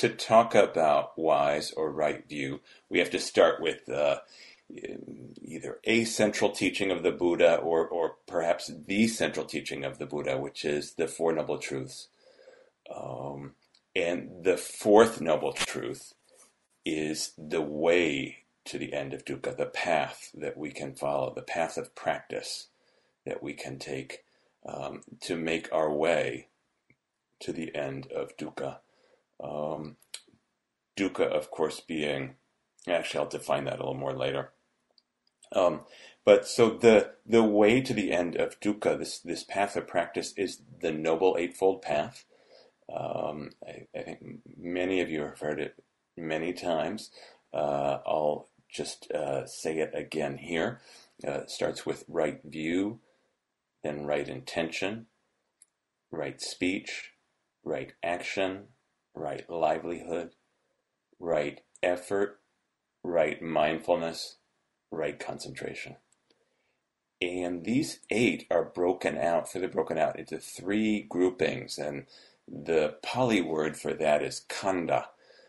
to talk about wise or right view, we have to start with either a central teaching of the Buddha or perhaps the central teaching of the Buddha, which is the Four Noble Truths. And the fourth noble truth is the way to the end of dukkha, the path that we can follow, the path of practice that we can take to make our way to the end of dukkha. Dukkha, of course, being, actually I'll define that a little more later. But so the way to the end of dukkha, this path of practice, is the Noble Eightfold Path. I think many of you have heard it many times. I'll just say it again here. It starts with right view, then right intention, right speech, right action, right livelihood, right effort, right mindfulness, right concentration. And these 8 are further broken out into 3 groupings, and the Pali word for that is khandha.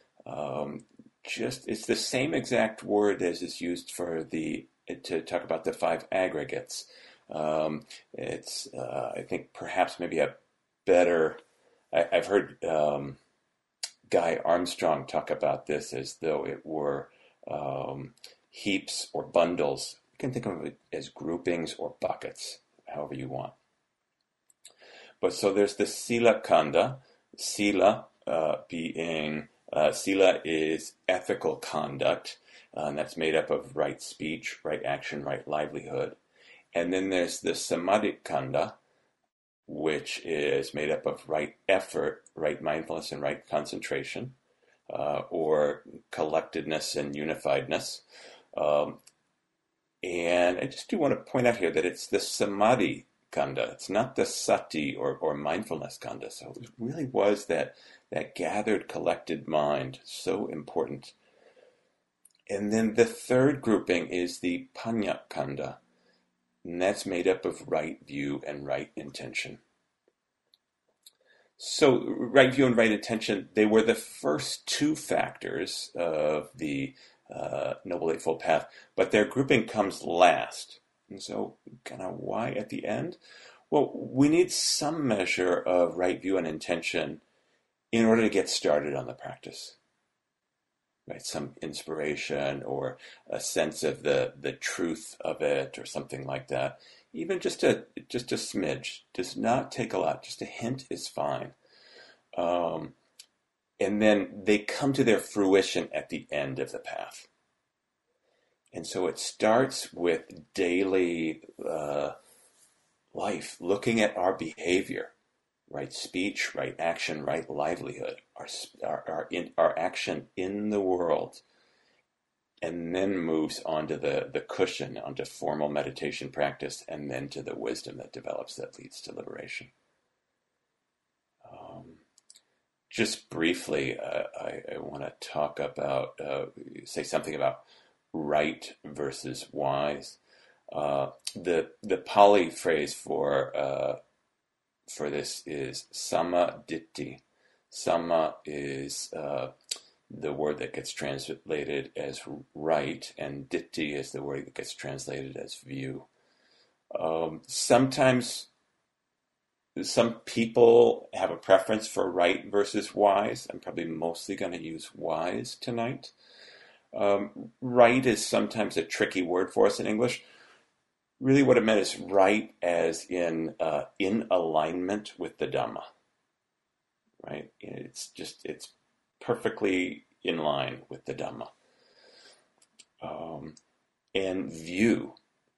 It's the same exact word as is used to talk about the 5 aggregates. It's I think perhaps maybe a better. I've heard Guy Armstrong talk about this as though it were heaps or bundles. You can think of it as groupings or buckets, however you want. But so there's the Sila Khandha. Sila Sila is ethical conduct, and that's made up of right speech, right action, right livelihood. And then there's the Samadhi Khandha, which is made up of right effort, right mindfulness, and right concentration, or collectedness and unifiedness. And I just do want to point out here that it's the Samadhi Khandha. It's not the Sati or mindfulness Khandha. So it really was that gathered, collected mind, so important. And then the third grouping is the Panya Khandha, and that's made up of right view and right intention. So right view and right intention, they were the first 2 factors of the Noble Eightfold Path, but their grouping comes last. And so kind of why at the end? Well, we need some measure of right view and intention in order to get started on the practice. Right, some inspiration or a sense of the truth of it or something like that. Even just a smidge does not take a lot. Just a hint is fine. And then they come to their fruition at the end of the path. And so it starts with daily life, looking at our behavior, right speech, right action, right livelihood, our action in the world, and then moves onto the cushion, onto formal meditation practice, and then to the wisdom that develops that leads to liberation. Just briefly, I want to talk about, say something about right versus wise. The Pali phrase for this is samma ditthi. Samma is the word that gets translated as right, and ditthi is the word that gets translated as view. Sometimes some people have a preference for right versus wise. I'm probably mostly going to use wise tonight. Right is sometimes a tricky word for us in English. Really what it meant is right as in alignment with the Dhamma. Right? It's perfectly in line with the Dhamma. And view.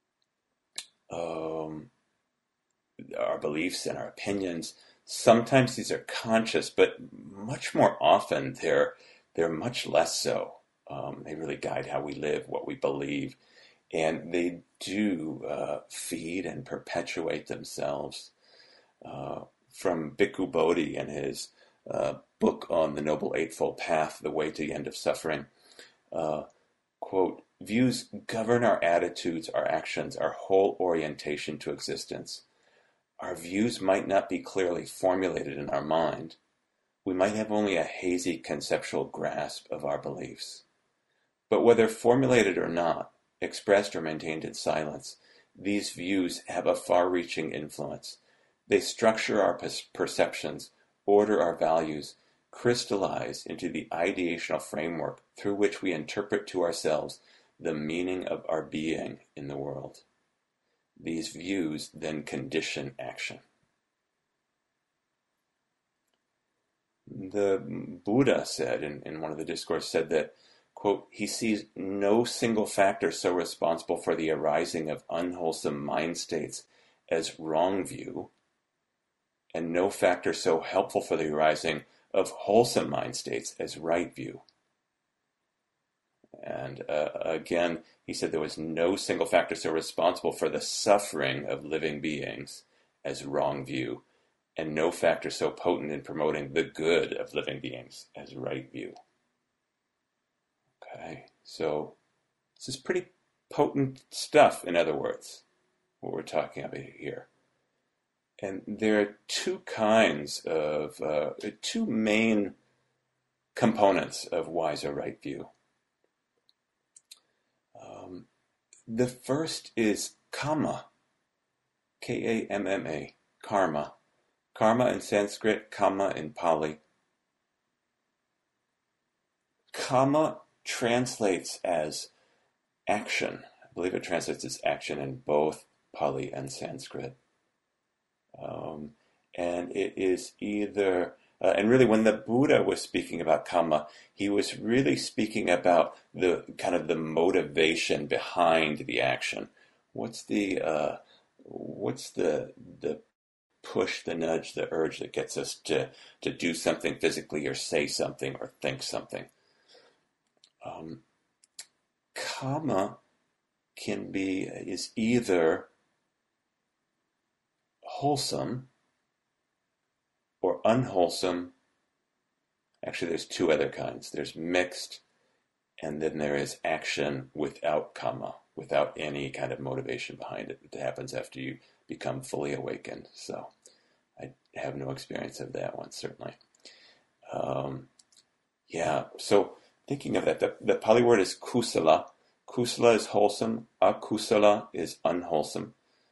Our beliefs and our opinions, sometimes these are conscious, but much more often they're much less so. They really guide how we live, what we believe, and they do feed and perpetuate themselves. From Bhikkhu Bodhi in his book on the Noble Eightfold Path, The Way to the End of Suffering, quote, "Views govern our attitudes, our actions, our whole orientation to existence. Our views might not be clearly formulated in our mind. we might have only a hazy conceptual grasp of our beliefs. But whether formulated or not, expressed or maintained in silence, these views have a far-reaching influence. They structure our perceptions, order our values, crystallize into the ideational framework through which we interpret to ourselves the meaning of our being in the world. These views then condition action. The Buddha said, in one of the discourses, said that, quote, he sees no single factor so responsible for the arising of unwholesome mind states as wrong view, and no factor so helpful for the arising of wholesome mind states as right view. And again, he said there was no single factor so responsible for the suffering of living beings as wrong view, and no factor so potent in promoting the good of living beings as right view. Okay, so this is pretty potent stuff, in other words, what we're talking about here. And there are two main components of wise or right view. The first is kamma, K-A-M-M-A, karma. Karma in Sanskrit, kamma in Pali. Kamma translates as action. I believe it translates as action in both Pali and Sanskrit. And it is either, and really when the Buddha was speaking about kamma, he was really speaking about the kind of the motivation behind the action. What's the push, the nudge, the urge that gets us to do something physically or say something or think something? Kamma is either wholesome or unwholesome. Actually, there's two other kinds. There's mixed, and then there is action without kamma, without any kind of motivation behind it. It happens after you become fully awakened. So I have no experience of that one, certainly. So thinking of that, the Pali word is kusala. Kusala is wholesome. Akusala is unwholesome.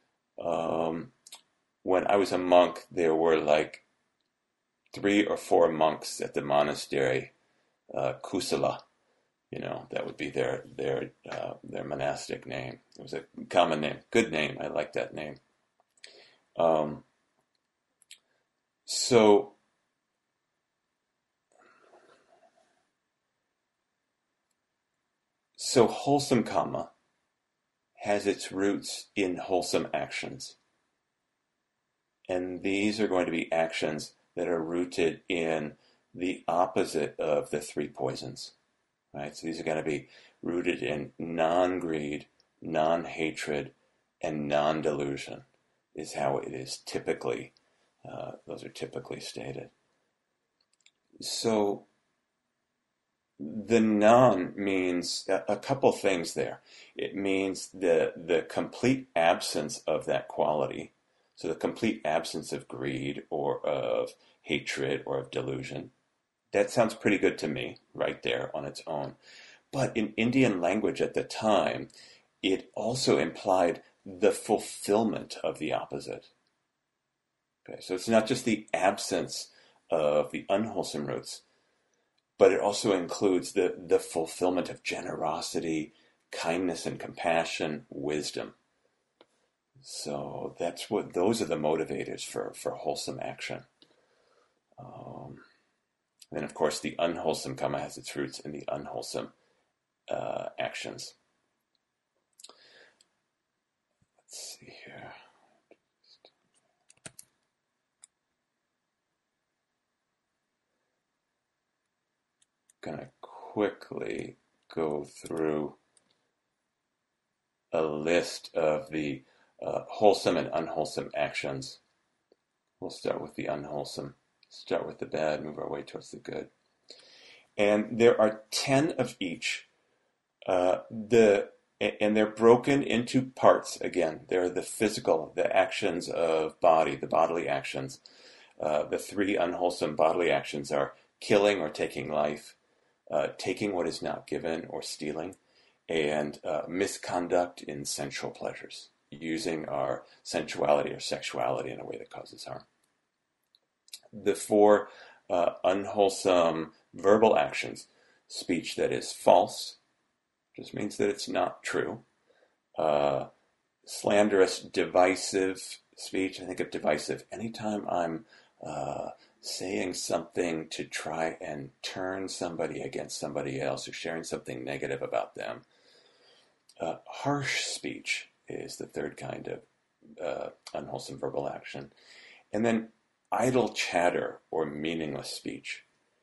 When I was a monk, there were like 3 or 4 monks at the monastery, kusala. That would be their monastic name. It was a common name, good name. I like that name. So wholesome kamma has its roots in wholesome actions. And these are going to be actions that are rooted in the opposite of the 3 poisons. Right? So these are going to be rooted in non-greed, non-hatred, and non-delusion is how it is typically, those are typically stated. So the non means a couple things there. It means the complete absence of that quality. So the complete absence of greed or of hatred or of delusion. That sounds pretty good to me right there on its own. But in Indian language at the time, it also implied the fulfillment of the opposite. Okay, so it's not just the absence of the unwholesome roots, but it also includes the fulfillment of generosity, kindness and compassion, wisdom. So those are the motivators for wholesome action. Then, of course, the unwholesome kamma has its roots in the unwholesome actions. Let's see here. Going to quickly go through a list of the wholesome and unwholesome actions. We'll start with the unwholesome. Start with the bad, move our way towards the good. And there are 10 of each. And they're broken into parts again. They're the physical, the actions of body, the bodily actions. the three unwholesome bodily actions are killing or taking life, taking what is not given or stealing, and misconduct in sensual pleasures, using our sensuality or sexuality in a way that causes harm. The four unwholesome verbal actions: speech that is false, just means that it's not true. Slanderous, divisive speech. I think of divisive anytime I'm saying something to try and turn somebody against somebody else or sharing something negative about them. Harsh speech is the third kind of unwholesome verbal action. And then idle chatter or meaningless speech.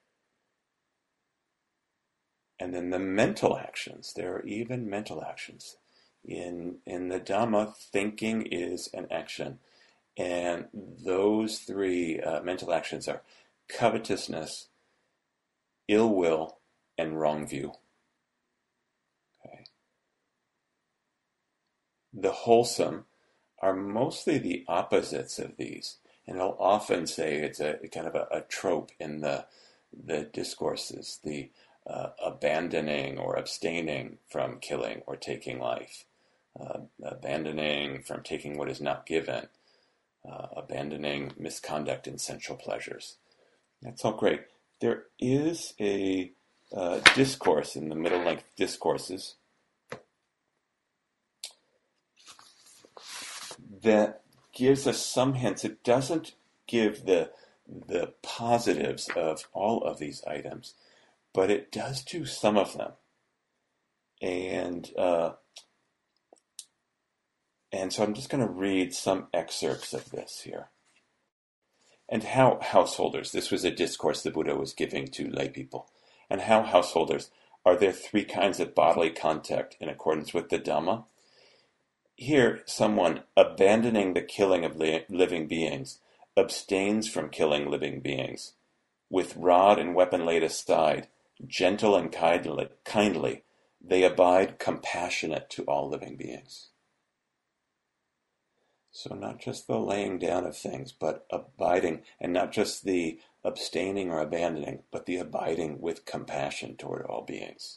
And then the mental actions. There are even mental actions. In the Dhamma, thinking is an action. And those three mental actions are covetousness, ill will, and wrong view. Okay. The wholesome are mostly the opposites of these. And I'll often say it's a kind of a trope in the discourses, the abandoning or abstaining from killing or taking life, abandoning from taking what is not given, abandoning misconduct in sensual pleasures. That's all great. There is a discourse in the middle length discourses that gives us some hints. It doesn't give the positives of all of these items, but it does do some of them. And so I'm just going to read some excerpts of this here. And how householders, this was a discourse the Buddha was giving to lay people, and how householders, are there three kinds of bodily contact in accordance with the Dhamma? Here, someone abandoning the killing of living beings abstains from killing living beings. With rod and weapon laid aside, gentle and kindly, they abide compassionate to all living beings. So not just the laying down of things, but abiding, and not just the abstaining or abandoning, but the abiding with compassion toward all beings.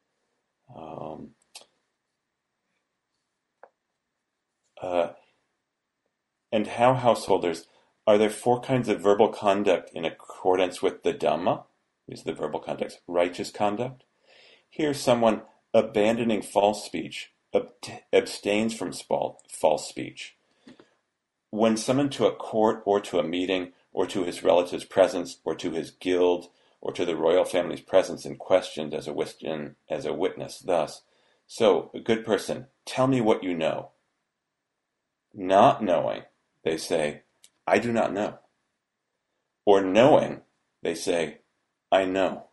And how householders, are there four kinds of verbal conduct in accordance with the Dhamma? These are the verbal conducts. Righteous conduct. Here, someone abandoning false speech abstains from false speech. When summoned to a court or to a meeting or to his relative's presence or to his guild or to the royal family's presence and questioned as a witness thus, so, a good person, tell me what you know. Not knowing, they say, I do not know. Or knowing, they say, I know.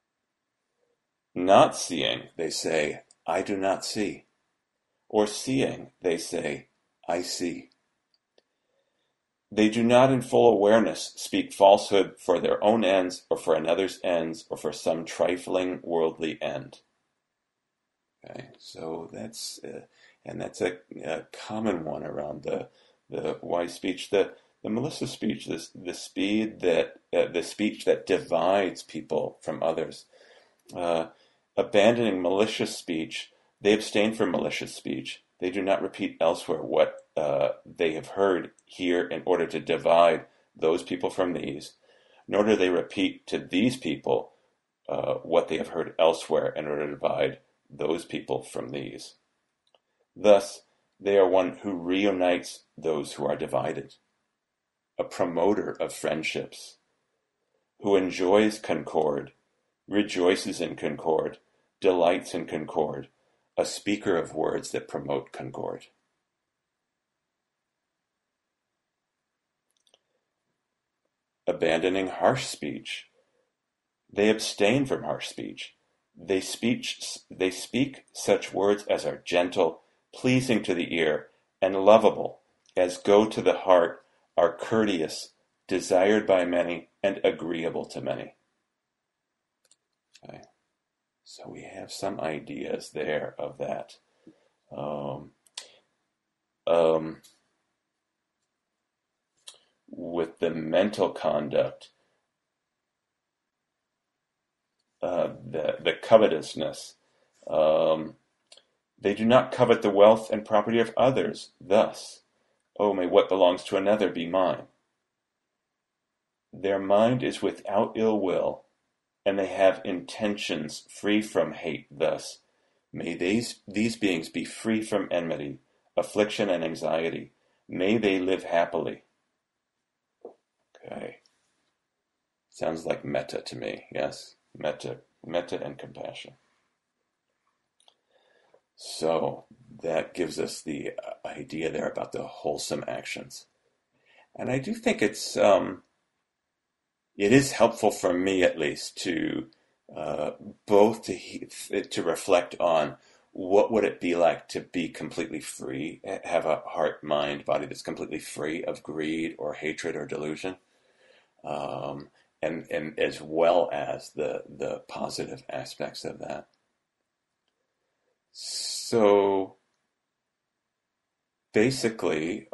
Not seeing, they say, I do not see. Or seeing, they say, I see. They do not in full awareness speak falsehood for their own ends or for another's ends or for some trifling worldly end. Okay, so that's a common one around the wise speech, the malicious speech, the speech that divides people from others. Abandoning malicious speech, they abstain from malicious speech. They do not repeat elsewhere what they have heard here in order to divide those people from these, nor do they repeat to these people what they have heard elsewhere in order to divide those people from these. Thus, they are one who reunites those who are divided, a promoter of friendships, who enjoys concord, rejoices in concord, delights in concord, a speaker of words that promote concord. Abandoning harsh speech, they abstain from harsh speech. They speak such words as are gentle, pleasing to the ear, and lovable, as go to the heart, are courteous, desired by many, and agreeable to many. Okay. So we have some ideas there of that. with the mental conduct, the covetousness. Um, they do not covet the wealth and property of others. Thus, oh, may what belongs to another be mine. Their mind is without ill will, and they have intentions free from hate. Thus, may these beings be free from enmity, affliction, and anxiety. May they live happily. Okay. Sounds like metta to me, yes? Metta and compassion. So that gives us the idea there about the wholesome actions. And I do think it is helpful for me at least to both to reflect on what would it be like to be completely free, have a heart, mind, body that's completely free of greed or hatred or delusion, and as well as the positive aspects of that. So basically,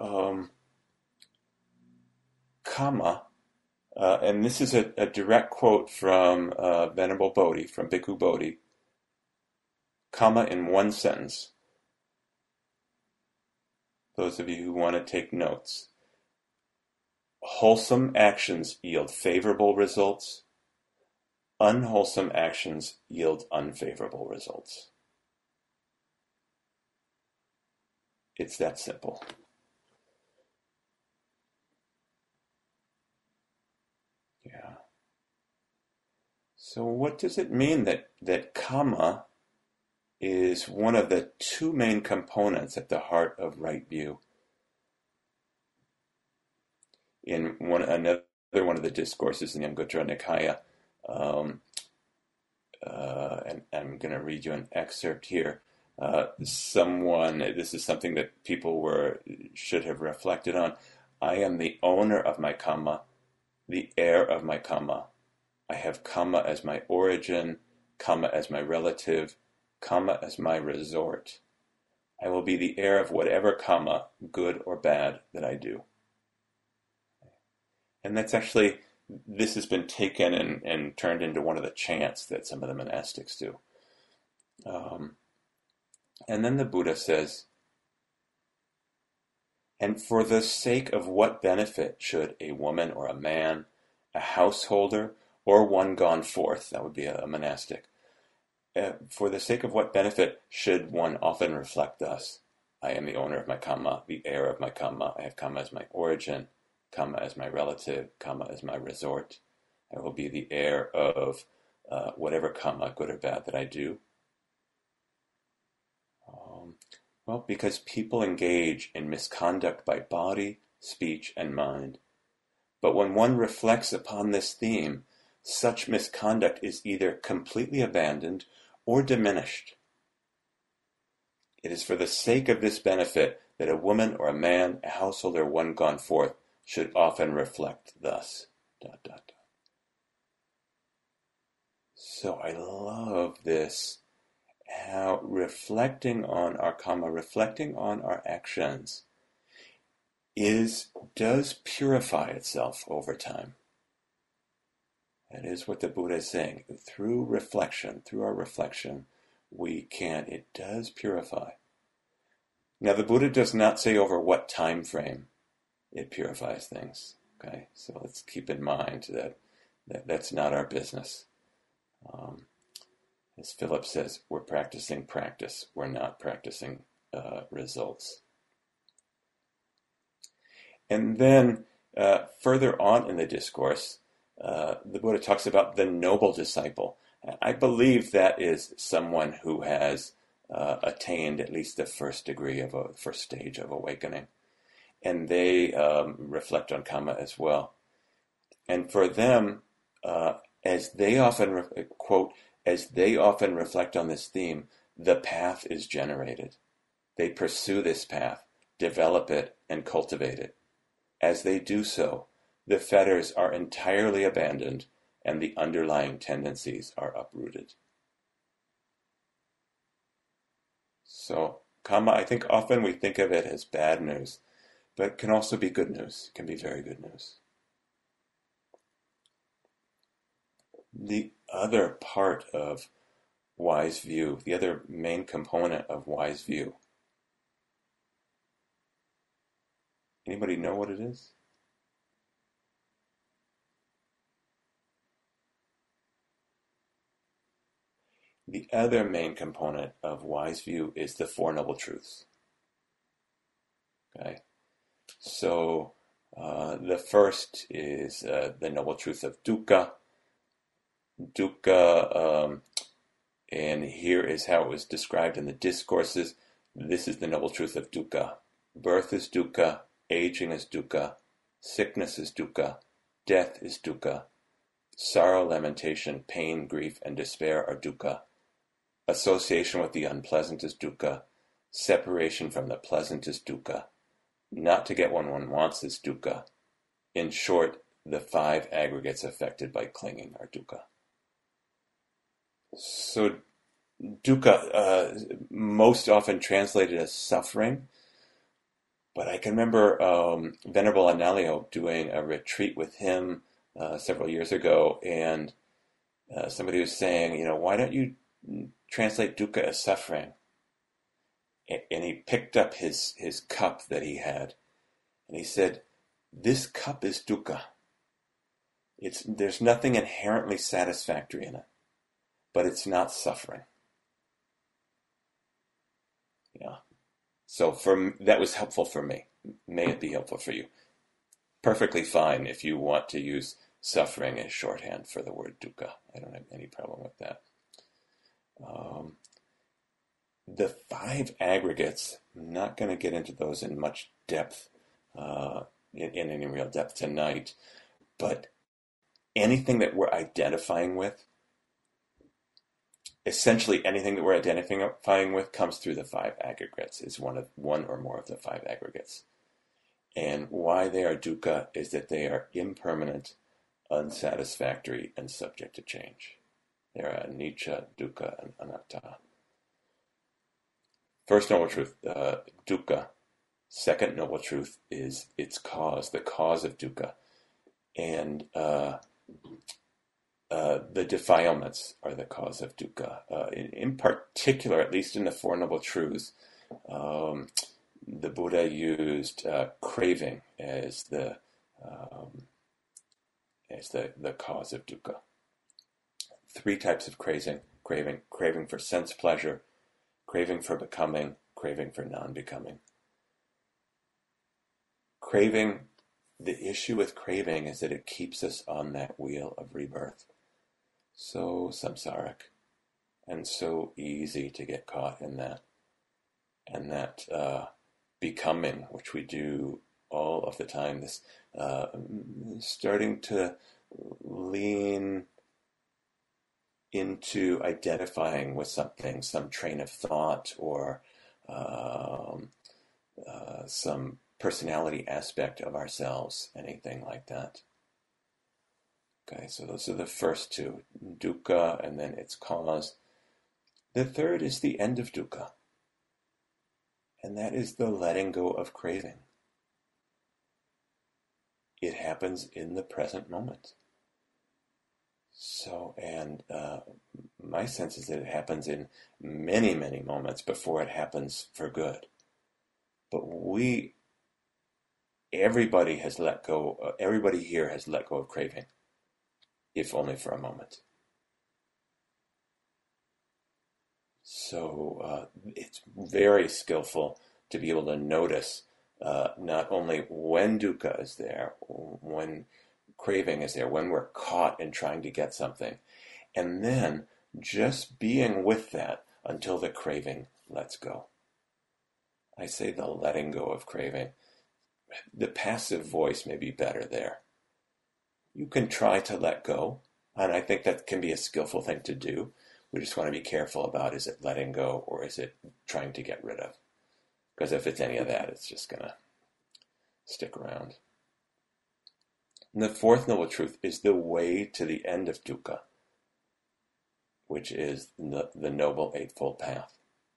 kama, and this is a direct quote from Venerable Bodhi, from Bhikkhu Bodhi, kama in one sentence. Those of you who want to take notes. Wholesome actions yield favorable results. Unwholesome actions yield unfavorable results. It's that simple. Yeah. So what does it mean that kama is one of the two main components at the heart of right view? In another one of the discourses in the Anguttara Nikaya, and I'm going to read you an excerpt here. This is something that people should have reflected on. I am the owner of my kama, the heir of my kama. I have kama as my origin, kama as my relative, kama as my resort. I will be the heir of whatever kama, good or bad, that I do. And that's actually, this has been taken and turned into one of the chants that some of the monastics do. And then the Buddha says, and for the sake of what benefit should a woman or a man, a householder, or one gone forth, that would be a monastic, for the sake of what benefit should one often reflect thus? I am the owner of my kama, the heir of my kama. I have kama as my origin, kama as my relative, kama as my resort. I will be the heir of whatever kama, good or bad, that I do. Well, because people engage in misconduct by body, speech, and mind. But when one reflects upon this theme, such misconduct is either completely abandoned or diminished. It is for the sake of this benefit that a woman or a man, a householder, one gone forth, should often reflect thus. ... So I love this, how reflecting on our kama, reflecting on our actions, does purify itself over time. That is what the Buddha is saying. Through reflection, through our reflection, it does purify. Now the Buddha does not say over what time frame it purifies things. Okay, so let's keep in mind that's not our business. As Philip says, we're practicing practice. We're not practicing results. And then further on in the discourse, the Buddha talks about the noble disciple. I believe that is someone who has attained at least the first stage of awakening. And they reflect on kama as well. And for them, as they often quote, as they often reflect on this theme, the path is generated. They pursue this path, develop it, and cultivate it. As they do so, the fetters are entirely abandoned and the underlying tendencies are uprooted. So, kama, I think often we think of it as bad news, but it can also be good news. It can be very good news. The other part of wise view, the other main component of wise view, anybody know what it is? The other main component of wise view is the Four Noble Truths. Okay, so the first is the Noble Truth of dukkha. Dukkha, and here is how it was described in the discourses. This is the Noble Truth of dukkha. Birth is dukkha, aging is dukkha, sickness is dukkha, death is dukkha, sorrow, lamentation, pain, grief, and despair are dukkha. Association with the unpleasant is dukkha. Separation from the pleasant is dukkha. Not to get what one wants is dukkha. In short, the five aggregates affected by clinging are dukkha. So dukkha, most often translated as suffering, but I can remember Venerable Analayo doing a retreat with him several years ago, and somebody was saying, why don't you translate dukkha as suffering? And he picked up his cup that he had, and he said, this cup is dukkha. There's nothing inherently satisfactory in it, but it's not suffering. Yeah. So that was helpful for me. May it be helpful for you. Perfectly fine if you want to use suffering as shorthand for the word dukkha. I don't have any problem with that. The five aggregates, I'm not going to get into those in much depth, in any real depth tonight, but anything that we're identifying with, essentially anything that we're identifying with comes through the five aggregates, is one or more of the five aggregates. And why they are dukkha is that they are impermanent, unsatisfactory, and subject to change. They are anicca, dukkha, and anatta. First noble truth, dukkha. Second noble truth is its cause, the cause of dukkha. And the defilements are the cause of dukkha. In particular, at least in the Four Noble Truths, the Buddha used craving as the cause of dukkha. Three types of craving: craving for sense pleasure, craving for becoming, craving for non-becoming. Craving, the issue with craving is that it keeps us on that wheel of rebirth. So samsaric, and so easy to get caught in that. And that becoming, which we do all of the time, this starting to lean into identifying with something, some train of thought, or some personality aspect of ourselves, anything like that. Okay, so those are the first two, dukkha and then its cause. The third is the end of dukkha, and that is the letting go of craving. It happens in the present moment. So, and my sense is that it happens in many, many moments before it happens for good. But everybody here has let go of craving, if only for a moment. So it's very skillful to be able to notice not only when dukkha is there, when craving is there, when we're caught in trying to get something, and then just being with that until the craving lets go. I say the letting go of craving. The passive voice may be better there. You can try to let go, and I think that can be a skillful thing to do. We just want to be careful about, is it letting go or is it trying to get rid of? Because if it's any of that, it's just going to stick around. And the fourth noble truth is the way to the end of dukkha, which is the Noble Eightfold Path.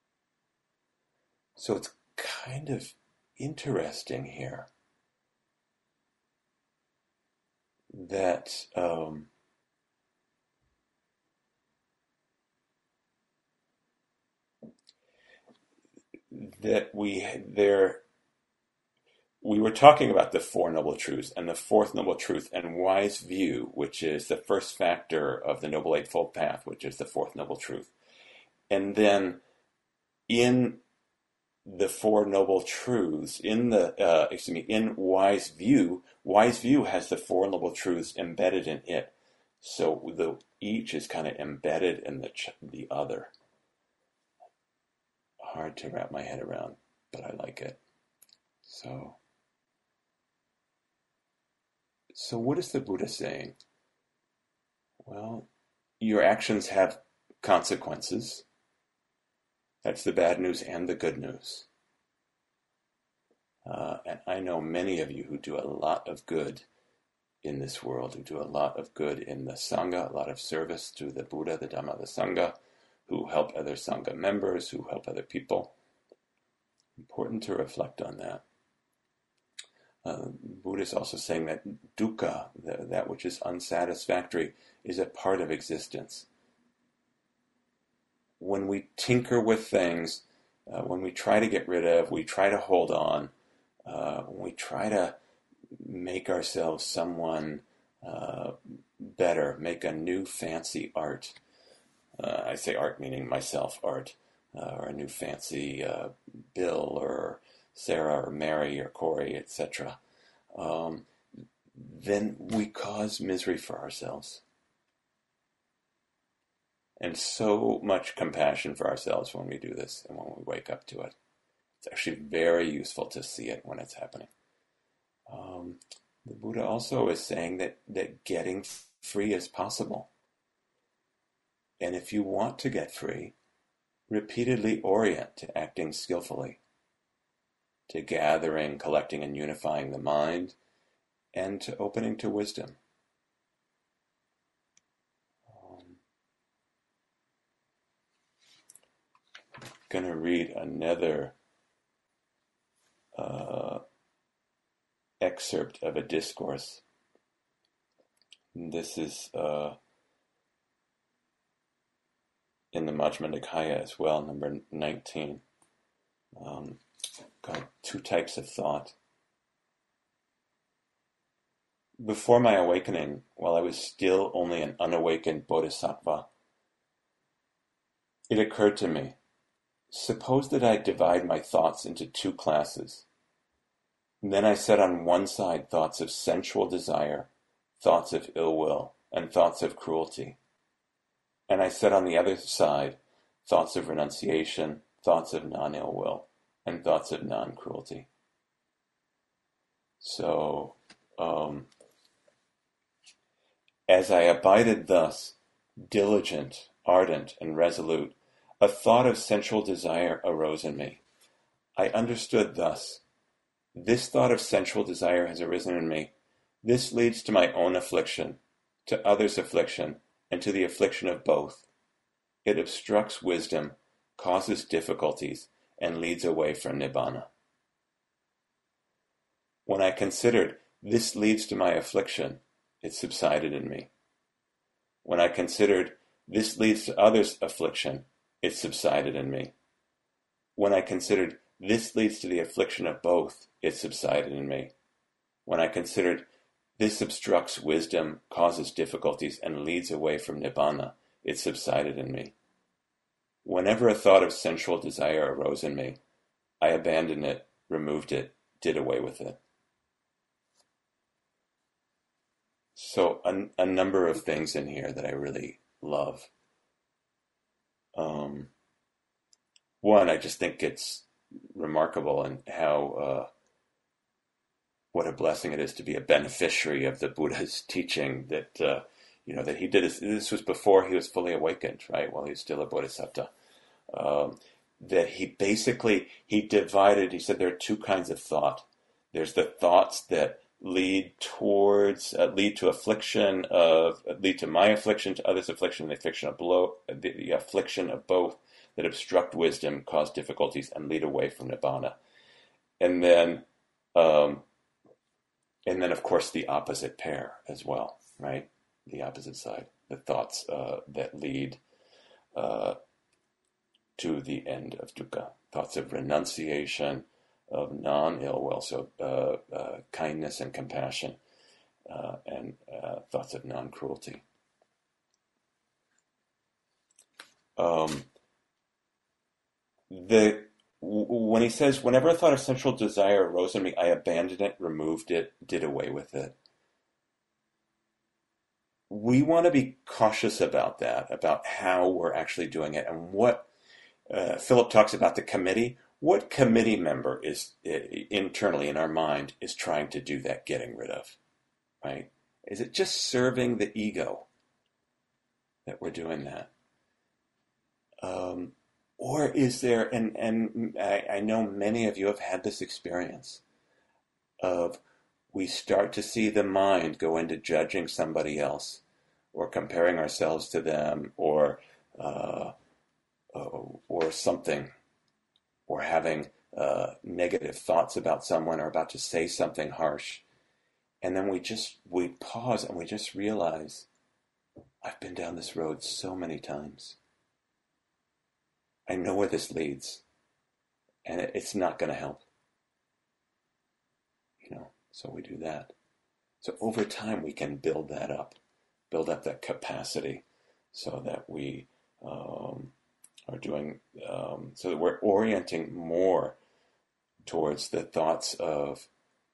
So it's kind of interesting here that that we were talking about the Four Noble Truths and the fourth noble truth and wise view, which is the first factor of the Noble Eightfold Path, which is the fourth noble truth. And then in the Four Noble Truths, in wise view has the Four Noble Truths embedded in it. So each is kind of embedded in the other. Hard to wrap my head around, but I like it. So what is the Buddha saying? Well, your actions have consequences. That's the bad news and the good news. And I know many of you who do a lot of good in this world, who do a lot of good in the Sangha, a lot of service to the Buddha, the Dhamma, the Sangha, who help other Sangha members, who help other people. Important to reflect on that. Buddha is also saying that dukkha, that which is unsatisfactory, is a part of existence. When we tinker with things, when we try to get rid of, we try to hold on, when we try to make ourselves someone better, make a new fancy art. I say art meaning myself art, or a new fancy Bill or Sarah or Mary or Corey, etc. Then we cause misery for ourselves. And so much compassion for ourselves when we do this and when we wake up to it. It's actually very useful to see it when it's happening. The Buddha also is saying that getting free is possible. And if you want to get free, repeatedly orient to acting skillfully, to gathering, collecting, and unifying the mind, and to opening to wisdom. I'm going to read another excerpt of a discourse. This is in the Majjhima Nikaya as well, number 19, called Two Types of Thought. Before my awakening, while I was still only an unawakened bodhisattva, it occurred to me, suppose that I divide my thoughts into two classes. And then I set on one side thoughts of sensual desire, thoughts of ill will, and thoughts of cruelty. And I set on the other side thoughts of renunciation, thoughts of non-ill will, and thoughts of non-cruelty. So, as I abided thus, diligent, ardent, and resolute, a thought of sensual desire arose in me. I understood thus, this thought of sensual desire has arisen in me. This leads to my own affliction, to others' affliction, and to the affliction of both. It obstructs wisdom, causes difficulties, and leads away from Nibbana. When I considered, this leads to my affliction, it subsided in me. When I considered, this leads to others' affliction, it subsided in me. When I considered, this leads to the affliction of both, it subsided in me. When I considered, this obstructs wisdom, causes difficulties, and leads away from Nibbana, it subsided in me. Whenever a thought of sensual desire arose in me, I abandoned it, removed it, did away with it. So a number of things in here that I really love. One, I just think it's remarkable and how what a blessing it is to be a beneficiary of the Buddha's teaching that that he did. This was before he was fully awakened, right? While he was still a bodhisattva. That he divided. He said there are two kinds of thought. There's the thoughts that lead to affliction lead to my affliction, to others' affliction, the affliction of both, that obstruct wisdom, cause difficulties, and lead away from Nibbana. And then of course the opposite pair as well, right? The opposite side, the thoughts that lead to the end of dukkha. Thoughts of renunciation, of non-ill will, so kindness and compassion, and thoughts of non-cruelty. When he says, whenever a thought of sensual desire arose in me, I abandoned it, removed it, did away with it. We want to be cautious about that, about how we're actually doing it, and what Philip talks about the committee. What committee member is internally in our mind is trying to do that getting rid of, right? Is it just serving the ego that we're doing that? Or is there, and I know many of you have had this experience of we start to see the mind go into judging somebody else or comparing ourselves to them or something, or having negative thoughts about someone or about to say something harsh. And then we pause and we just realize, I've been down this road so many times. I know where this leads, and it's not going to help. So we do that. So over time, we can build up that capacity, so that we are doing, so that we're orienting more towards the thoughts of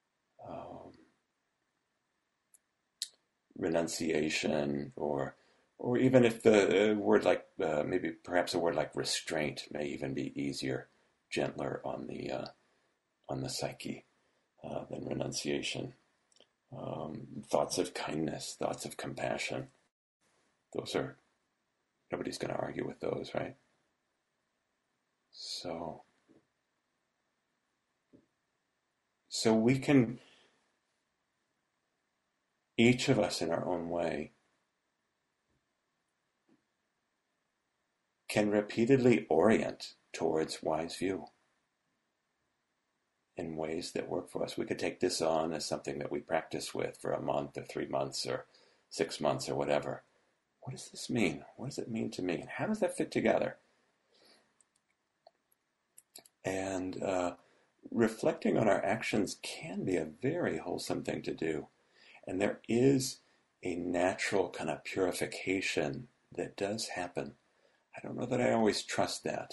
renunciation, or even if the word like maybe perhaps a word like restraint may even be easier, gentler on the psyche than renunciation. Thoughts of kindness, thoughts of compassion. Those are, nobody's going to argue with those, right? So we can, each of us in our own way, can repeatedly orient towards wise view in ways that work for us. We could take this on as something that we practice with for a month or 3 months or 6 months or whatever. What does this mean? What does it mean to me? And how does that fit together? And reflecting on our actions can be a very wholesome thing to do. And there is a natural kind of purification that does happen. I don't know that I always trust that.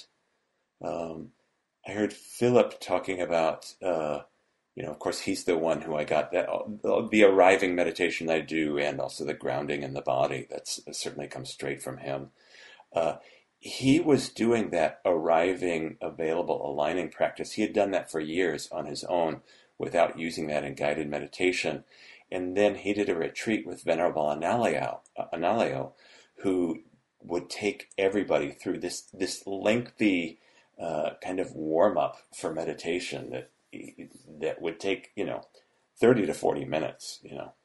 I heard Philip talking about, of course, he's the one who I got that the arriving meditation I do, and also the grounding in the body. That certainly comes straight from him. He was doing that arriving, available, aligning practice. He had done that for years on his own without using that in guided meditation. And then he did a retreat with Venerable Analayo, who would take everybody through this lengthy kind of warm-up for meditation that would take 30 to 40 minutes.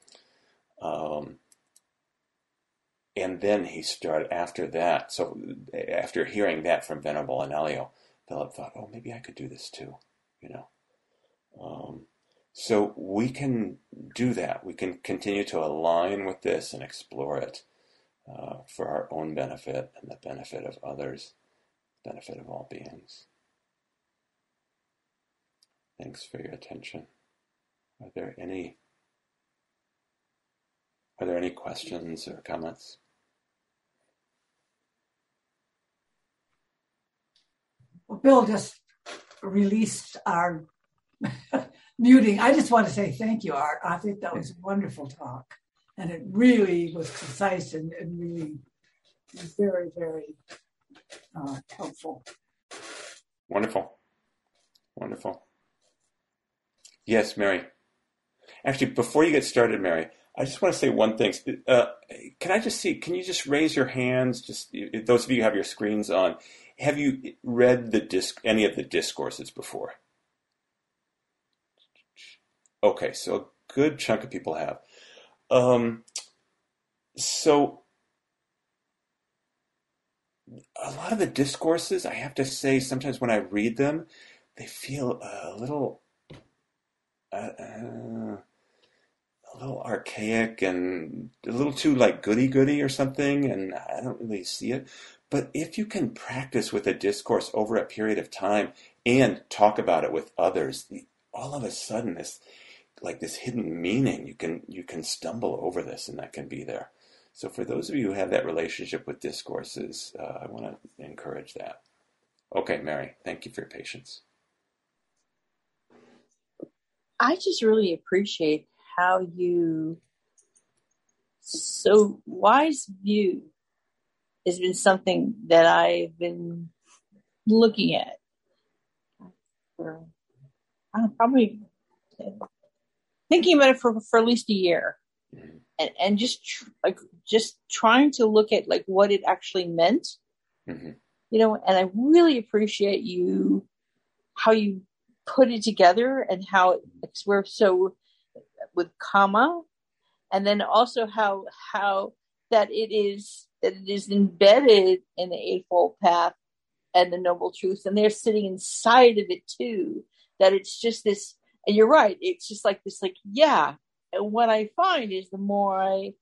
And then he started after that. So after hearing that from Venerable Analayo, Philip thought, oh, maybe I could do this too. So we can do that. We can continue to align with this and explore it for our own benefit and the benefit of others, benefit of all beings. Thanks for your attention. Are there any questions or comments? Well, Bill just released our muting. I just want to say thank you, Art. I think that was a wonderful talk. And it really was concise and really very, very helpful. Wonderful. Yes, Mary. Actually, before you get started, Mary, I just want to say one thing. Can you just raise your hands? Just those of you who have your screens on. Have you read any of the discourses before? Okay, so a good chunk of people have. So a lot of the discourses, I have to say, sometimes when I read them, they feel a little a little archaic and a little too like goody-goody or something, and I don't really see it. But if you can practice with a discourse over a period of time and talk about it with others, all of a sudden this hidden meaning, you can stumble over this, and that can be there. So for those of you who have that relationship with discourses, I want to encourage that. Okay, Mary, thank you for your patience. I just really appreciate how you, so wise view has been something that I've been looking at for, I don't know, probably thinking about it for at least a year. Mm-hmm. And just trying to look at like what it actually meant, mm-hmm. And I really appreciate how you put it together and how we're so with karma, and then also how that it is embedded in the Eightfold Path and the Noble Truth, and they're sitting inside of it too. That it's just this, and you're right. It's just like this, like yeah. And what I find is the more I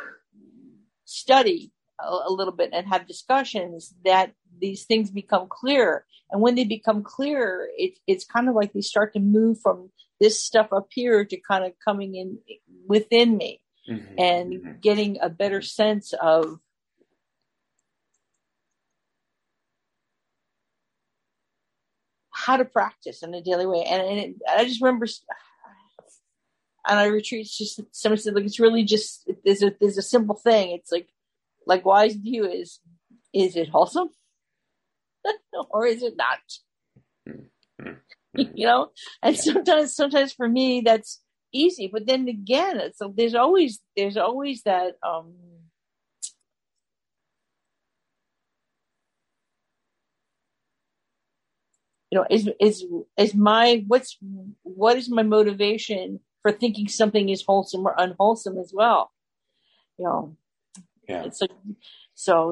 study a little bit and have discussions, that these things become clear. And when they become clear, it's kind of like they start to move from this stuff up here to kind of coming in within me, mm-hmm. and mm-hmm. getting a better sense of how to practice in a daily way. And I just remember, and I retreat, just somebody said, like, it's really just, there's a simple thing. It's like wise view is it wholesome or is it not? Mm-hmm. And sometimes for me that's easy, but then again, it's there's always that what is my motivation for thinking something is wholesome or unwholesome as well? Yeah. It's like, so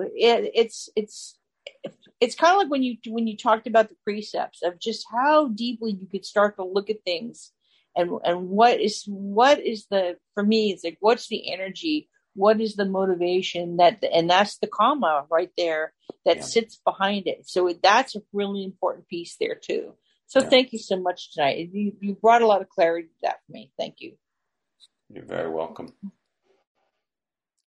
it's kind of like when you talked about the precepts of just how deeply you could start to look at things, and what is the, for me, it's like, what's the energy? What is the motivation and that's the karma right there that sits behind it. So that's a really important piece there too. So thank you so much tonight. You brought a lot of clarity to that for me. Thank you. You're very welcome.